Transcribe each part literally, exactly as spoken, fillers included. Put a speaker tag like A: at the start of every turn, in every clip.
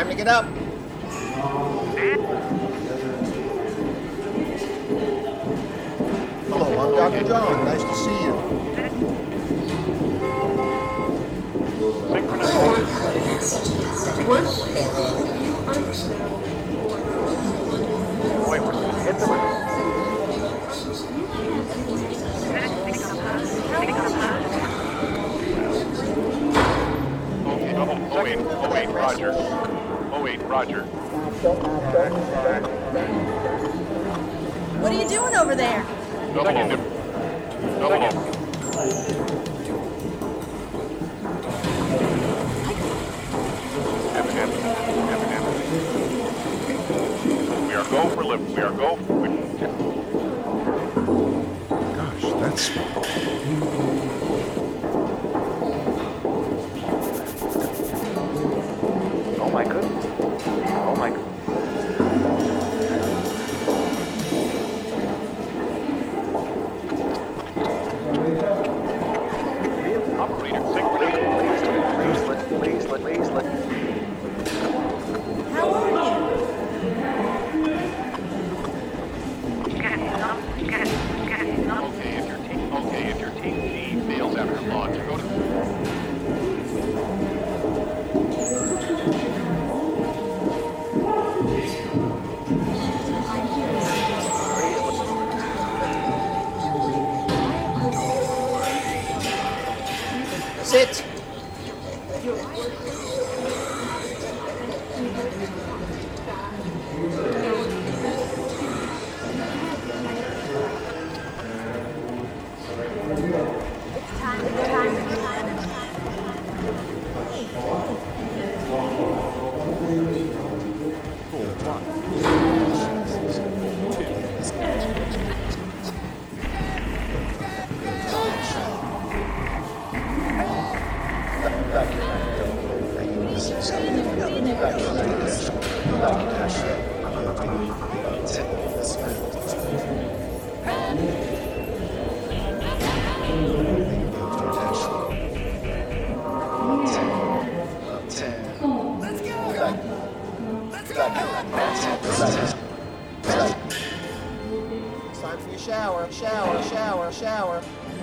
A: Time to get up. Hello, I'm Doctor John. Nice to see you.
B: Wait, hit the
C: Okay, oh, oh eight, oh eight, Roger. Oh eight, Roger.
D: What are you doing over there?
C: Double over. Double over. Happen, happen, happen, happen. We are go for lift. We are go for
E: Gosh, that's...
B: Oh my goodness. Oh my goodness.
C: operator. Synchronous.
B: Please, let, please, let, please, let.
D: How are you?
C: Okay, if your team, okay, if your team C fails after launch, go to.
A: Sit. It's time for your shower, shower, shower, shower.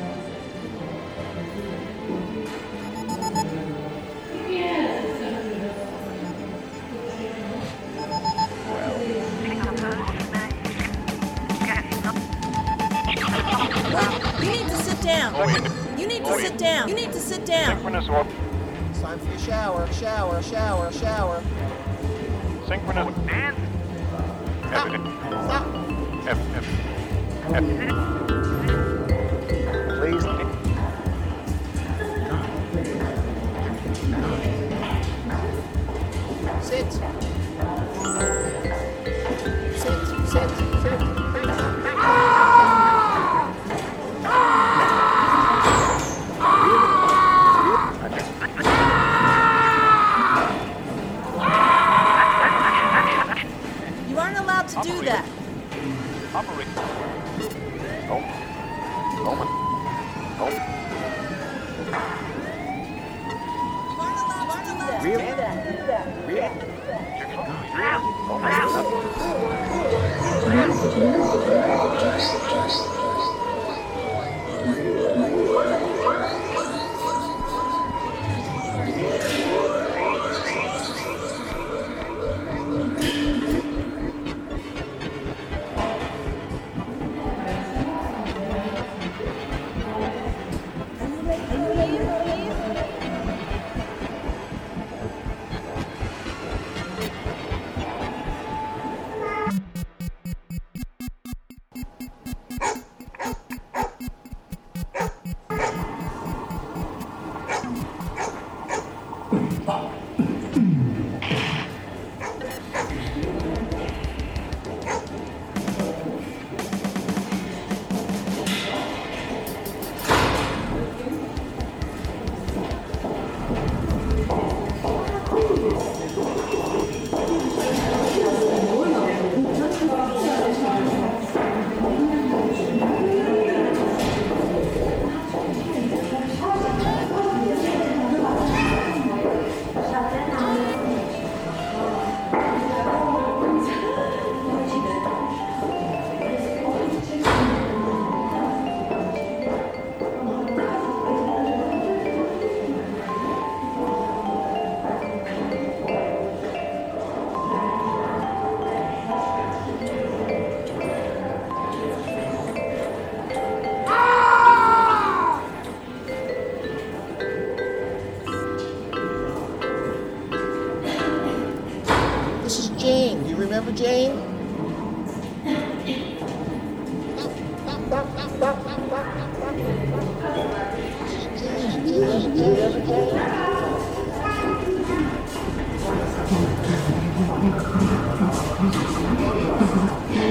D: You need to sit down. You need to sit down. You need to sit down.
C: Synchronous or
A: It's time for your shower, shower, shower, shower.
C: synchronous and
A: Stop.
C: F,
A: Stop.
C: F, F, F.
B: Please.
A: Sit. Sit, sit, sit.
D: You aren't allowed to do that.
C: Operate.
B: Oh. Oh my. Oh.
D: You aren't allowed to do that.
B: Really? Really? Oh my goodness.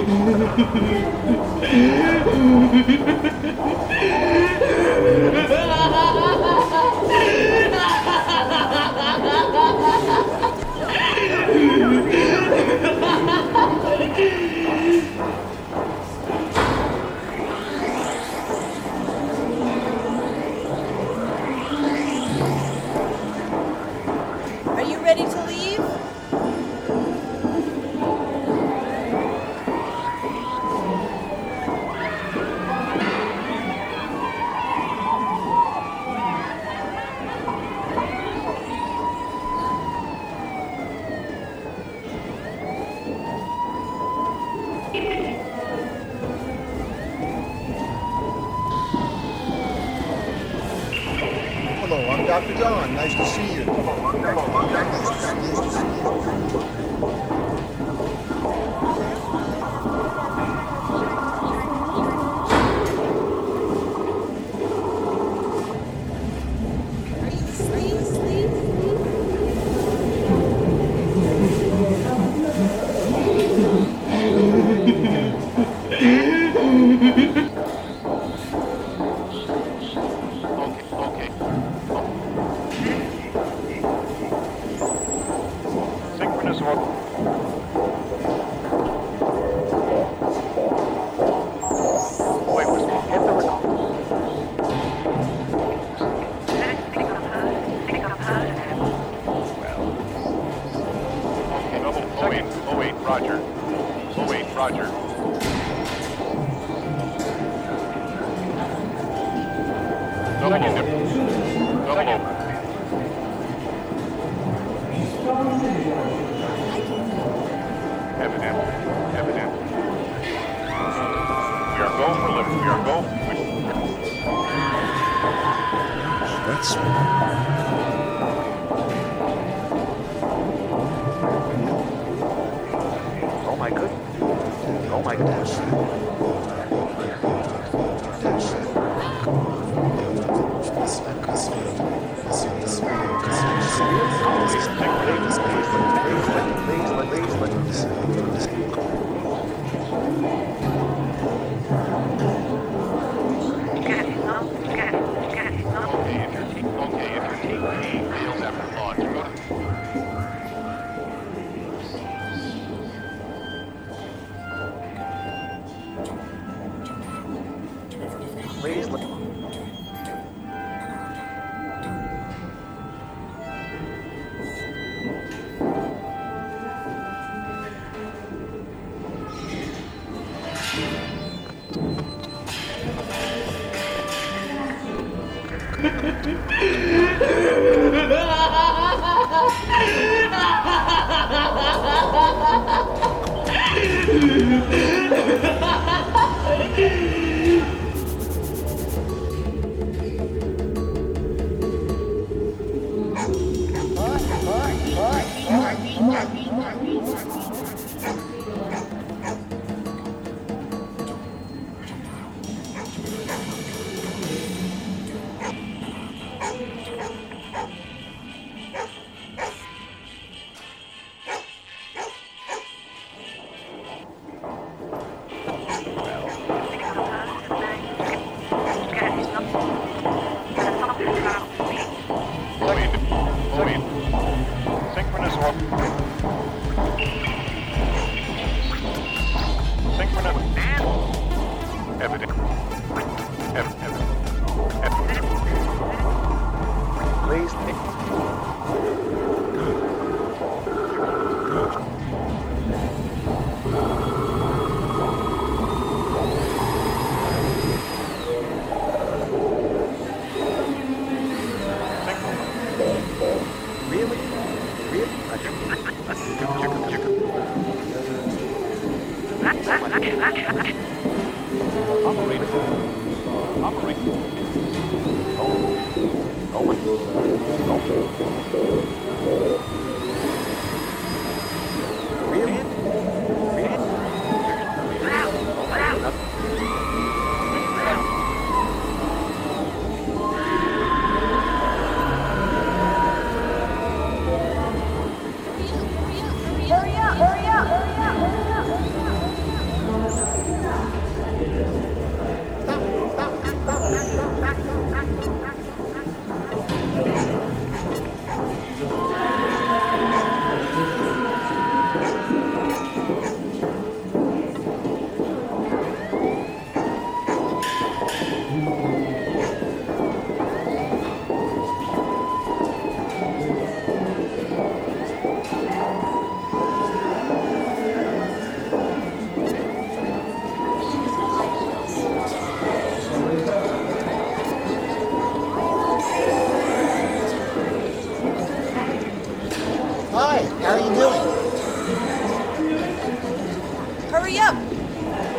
D: Are you ready to leave?
A: Hello, I'm Doctor John. Nice to see you. Nice to see you. Nice to see you.
D: Are you asleep? Sleep?
C: Okay, okay. Synchronous orbit. Wait, was hit the record. Okay, double. Oh wait, oh wait, Roger. Oh wait, Roger. Double over. Double over. Evident. Evident. We are go for lift. We are go.
E: That's
B: Oh my goodness. Oh my goodness.
C: Okay, if your team. Okay, if your team team fails after launch, go to.
B: Please look.
C: Wait, wait. Synchronous orbit. Synchronous. Evident. Ev- ev- ev-
B: Please. Really? Really?
C: Operator. Operator.
B: Oh my. Oh. Really?
D: Hurry up, hurry up, hurry up, hurry up, hurry up, hurry up.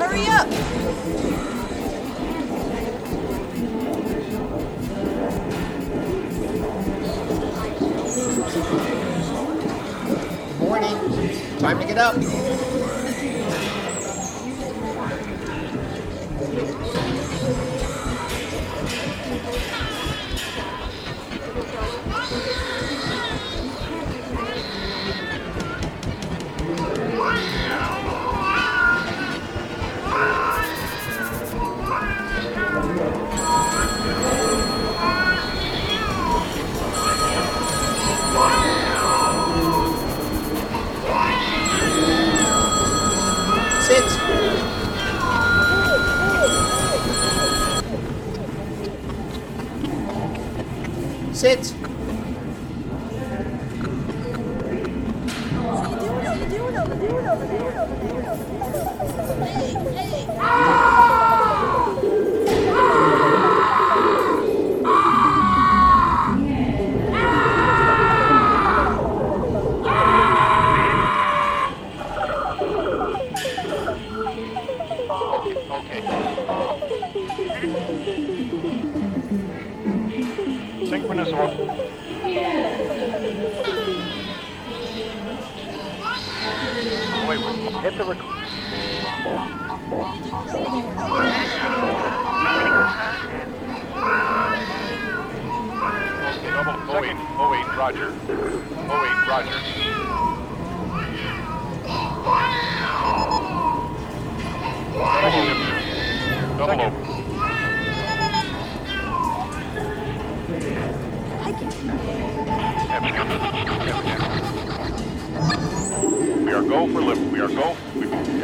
D: Hurry up!
A: Good morning. Time to get up. Sit. Sit.
D: What are you doing? What are you doing over there? Over there? Over there? Hey, hey!
C: Okay. Synchronous or... Wait, wait.
B: Hit the rec-
C: Okay, double. Oh eight, oh eight, Roger. Oh eight, Roger. Double over. Double over. We are go for lift. We are go. We...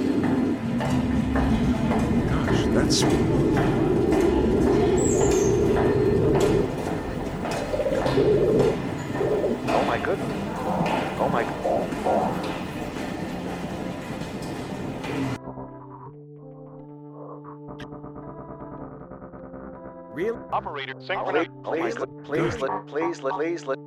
E: Gosh, that's
B: Oh my goodness. Oh my. Real
C: Operator, synchronous.
B: Please, please, let- please, let- please, let- please, let-